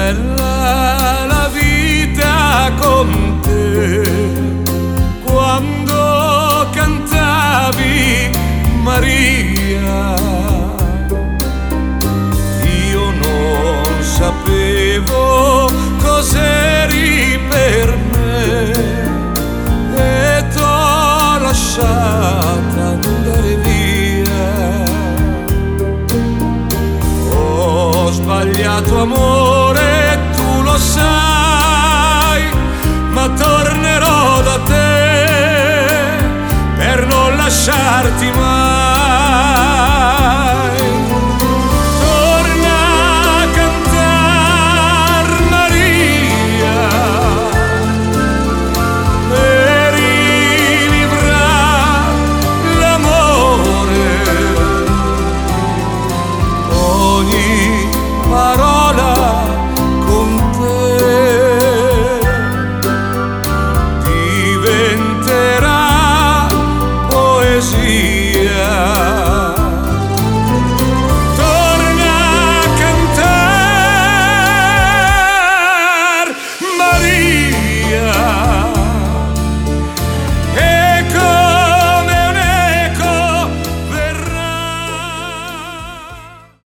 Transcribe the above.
bella la vita con te, quando cantavi Maria. Io non sapevo cos'eri per me e t'ho lasciata andare via. Ho sbagliato amore, tu lo sai, ma tornerò da te per non lasciarti mai.